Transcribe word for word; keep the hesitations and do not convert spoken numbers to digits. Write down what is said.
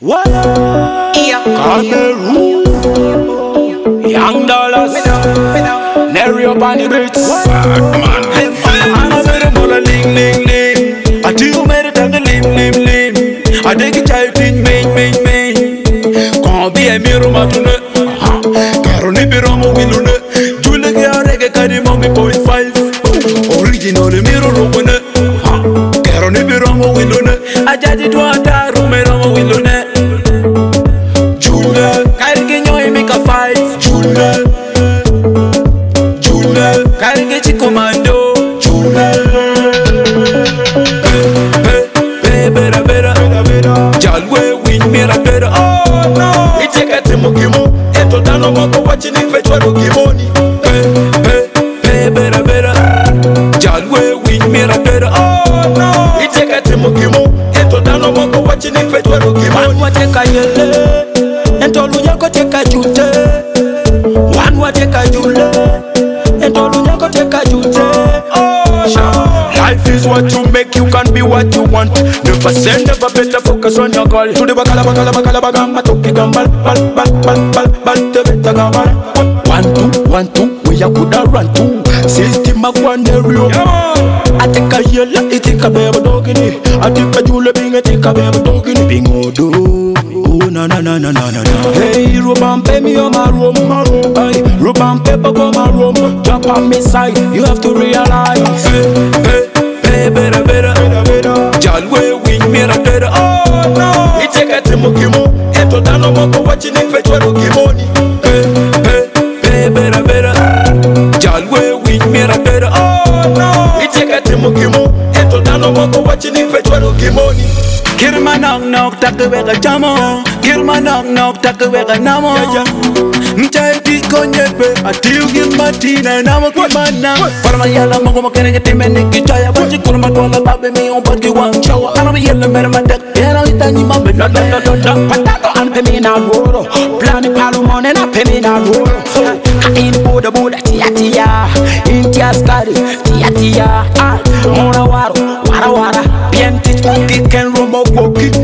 What? Yeah. Cameroon. Young dollars. Nerry up on the beats. Man. I'm a better mother ling ling ling. I do better than the lim lim lim. I take a child in main main main. Can't be a mirror matune. Caroni Piromo Wilune. Julia Rega Kadi Mommy point five. Original mirror open. Caroni Piromo Wilune. I just did one time. Romero Wilune. Julia. Carigino make a fight. Julia. Julia. Carigino commando. Julia. Better, better. Jalwe win me a better. Oh no. It's a cat Mukimo. Eto Dano Moko watching it. Petro Gimoni. Better, better. Jalwe win me a better. Oh no. It's a cat Mukimo. Eto Dano Moko watching it. Petro Gimoni. What take a yele? And all Yako take a jute. One what take a jule. And all Yako take a jute. Oh, sure. Life is what you make, you can be what you want. Never say never, better focus on your goal. To the bakala bakala bakala bagama toki gambal bal bal bal bal bal te beta gamal. One two one two, we a coulda run two. System of one area. I take a yellow, I take a baby dogini. I take a jule bing, I take a baby dogini. Bingo do. Oh na na na na na na. Hey, Ruban pay me on my room. Hey, Ruban paper go my room. Jump on me side, you have to realize. Hey, hey, better, better, better. Jalwe win me a better. Oh no, it's a cat Mukimo. Eto Dano Moko watching it. Petro Gimoni. Hey, hey, hey, better, better. Jalwe win me a better. Oh no, it's a cat Mukimo. Eto Dano Moko watching it. Petro Gimoni. Kirma knock knock take wega jamo. Kirma knock knock take wega namo. Mchai di konyepe atiu gilmatina namo kimana. Farma yala mongo makene timene kichaya. Banji kurma kola babe mi on body one show. Anam yala mera mandak. Yala itani mabe no no no no no. Patato an pemi na roro. Plani palu mone na pemi na roro. In boda boda tia tia. In tia skari tia tia. Ah, mora waro wara wara. Bien tit tit ken romo woki.